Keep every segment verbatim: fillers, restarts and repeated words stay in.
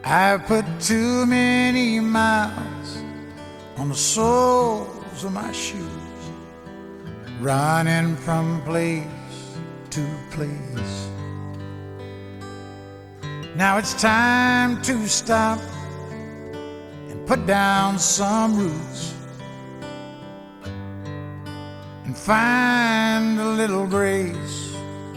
I've put too many miles on the soles of my shoes, running from place to place. Now it's time to stop and put down some roots and find a little grace.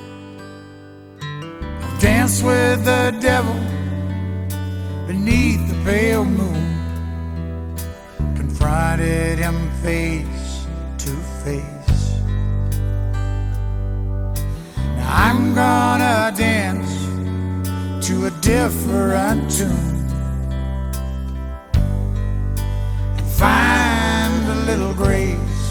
I've danced with the devil beneath the pale moon, confronted him face to face. Now I'm gonna dance to a different tune and find a little grace.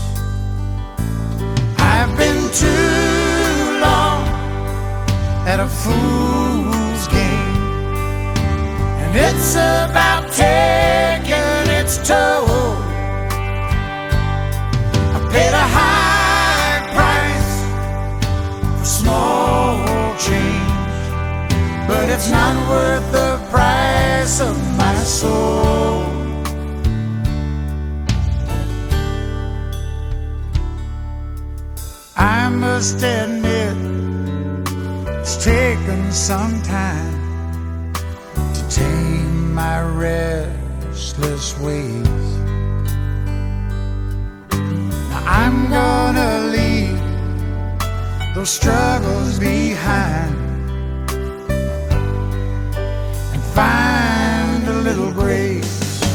I've been too long at a fool's game, and it's about taking its toll. I paid a high price for small change, but it's not worth the price of my soul. I must admit, it's taken some time to tame my restless ways. Now I'm gonna leave those struggles behind and find a little grace.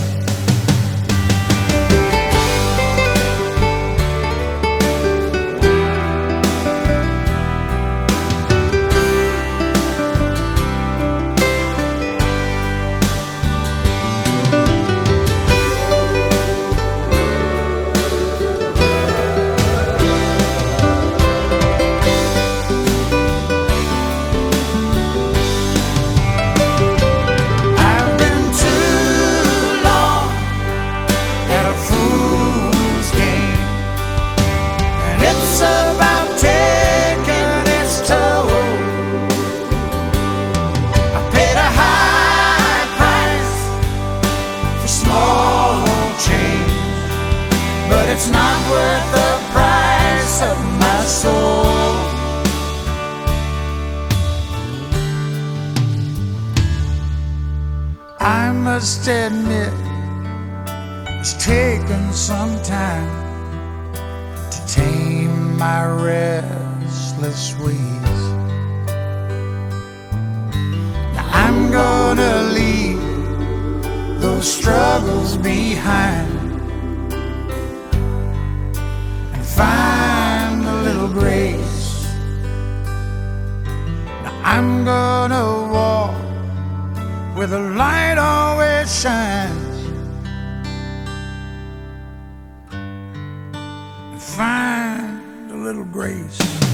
But it's not worth the price of my soul. I must admit, it's taken some time to tame my restless ways. Now I'm gonna leave those struggles behind, find a little grace. Now I'm gonna walk where the light always shines and find a little grace.